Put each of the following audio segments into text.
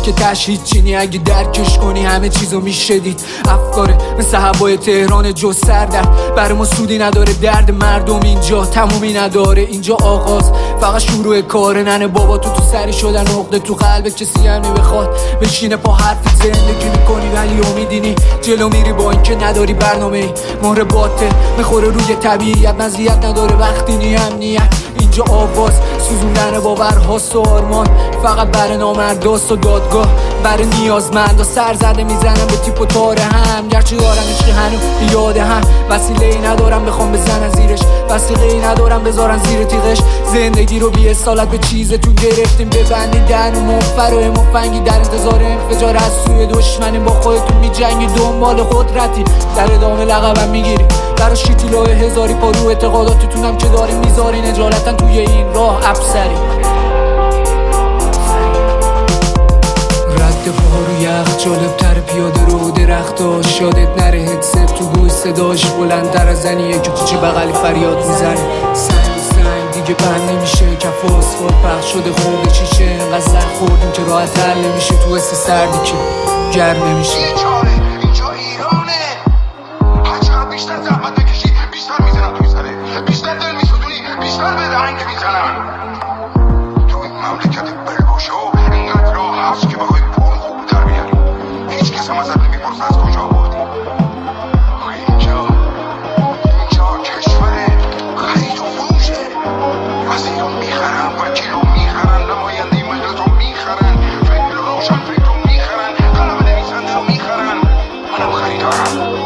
که تشهید چینی اگه درکش کنی همه چیزو میشه دید. افکاره مثل هوای تهران جو سردرد، برای ما سودی نداره درد مردم اینجا تمومی نداره. اینجا آغاز فقط شروع کاره، ننه بابا تو سری شدن عقده تو قلب کسی هم نمیخواد بشینه پا حرفی زندگی میکنی ولی امیدینی جلو میری با اینکه نداری برنامه. مهر باطل میخوره روی طبیعت، مزیت نداره وقتی نی امنیت. اینجا آواز سوزوندن باورهاست و آرمان، فقط برای نامرداست و دادگاه برای نیازمند و سر زده میزنم به تیپ و تاره هم. گرچه دارم عشقی هنو یاده هم، وسیله ای ندارم بخوام بزنن زیرش، وسیله ای ندارم بذارن زیر تیغش. زندگی رو بی اصالت به چیزتون گرفتیم، ببندیدن و مفر و مفنگی در انتظار انفجار از سوی دشمنی. با خودتون میجنگی دنبال قدرتی، در ادامه لقبم میگیری برای شیطیلای هزاری پا رو اعتقاداتتونم که داری میذاری نجالتن توی این راه ابسری. رد پا رو یخ جالبتر پیاده رو درختاش، یادت نره هدست تو گوش صداش بلندتر از زنیه که تو چه بغلی فریاد میزنه. سنگ دیگه بند نمیشه، کف آسفالت پخش شده خورده شیشه. انقدر زخ خوردیم که راحت حل نمیشه تو حس سردی که گرم نمیشه. اینجا ایرانه، هرچقدر بیشتر زحمت بکشی بیشتر میزنم توی سره، بیشتر دل میسودونی بیشتر به رنگ میزنم. تو این مملکت بلبوشو اینقدر راه هست که بخوای پول خوب در بیاری، هیچ کس هم ازت نمیپرسه از کجا آوردی. اینجا کشور خرید و فروشه، از ایران میخرن وکیل رو میخرن، نماینده مجلس رو میخرن، فکر روشن فکر رو میخرن، قلم نویسنده رو میخرن. منم خریدارم.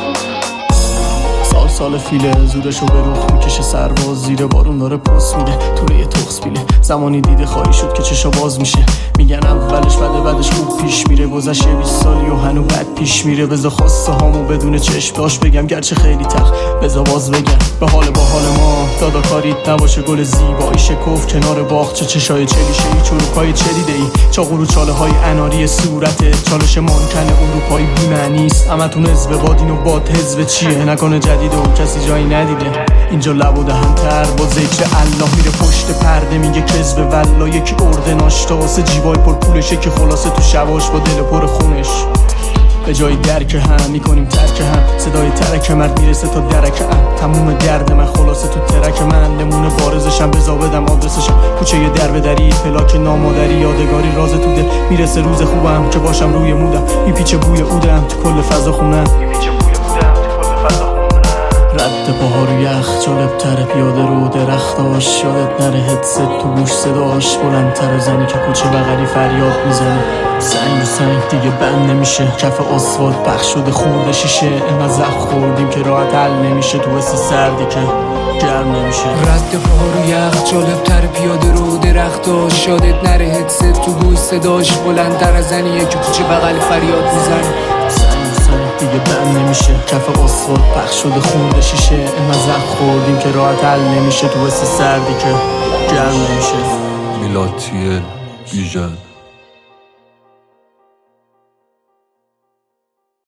سال فیله زورشو به روخ میکشه سرباز، زیر بارون داره پاس میده توله یه تخص بیله. زمانی دیده خواهی شد که چشا باز میشه، میگن اولش بده بعدش خوب پیش میره. گذشته 20 سالی و هنو بد پیش میره. بذار خواسته هامو بدون چشم داشت بگم، گرچه خیلی تخ بذار باز بگم. به حال ما دادا کاریت نباشه، گل زیبایی شکوف کنار باغچه. چشای چلیشه ای چروکای چه دیده ای، چاقو چاله های اناری صورته. چالش مانکن اروپایی بی معنیست، همتون حزب بادین و باد حزب چیه. نکنه جدیده و کسی جایی ندیده. اینجا لب و دهن تر با ذکر الله میره پشت پرده، میگه کذب والله. یکی ارده ناشتا واسه جیبای پر پولشه که خلاصه تو شواش با دل پر خونش. به جای درک هم میکنیم ترک هم، صدای ترک مرد میرسه تا درک هم. تموم درد من خلاصه تو ترک من، نمونه بارزشم بزا بدم آدرسشم. کوچه در به دری پلاک نامادری، یادگاری راز تو دل میرسه. روز خوبم که باشم روی مودم، میپیچه بوی عودم تو کل فضا خونم. رد پاها رو یخ جالبتر پیاده رو درختاش، یادت نره هدست تو گوش صداش بلندتر زنی که کوچه بغلی فریاد میزنه. سنگ دیگه بند نمیشه، کف آسفالت پخش شده خورده شیشه. انقدر زخ خوردیم که راحت حل نمیشه تو حس سردی که گرم نمیشه. رد پاها رو یخ جالبتر پیاده رو درختاش، یادت نره هدست تو گوش صداش بلندتر از زنیه که کوچه بغلی فریاد میزنه. دیگه بند نمیشه، کف آسفالت پخش شده خورده شیشه. انقدر زخ خوردیم که راحت حل نمیشه تو حس سردی که گرم نمیشه. میلاتیل بیژن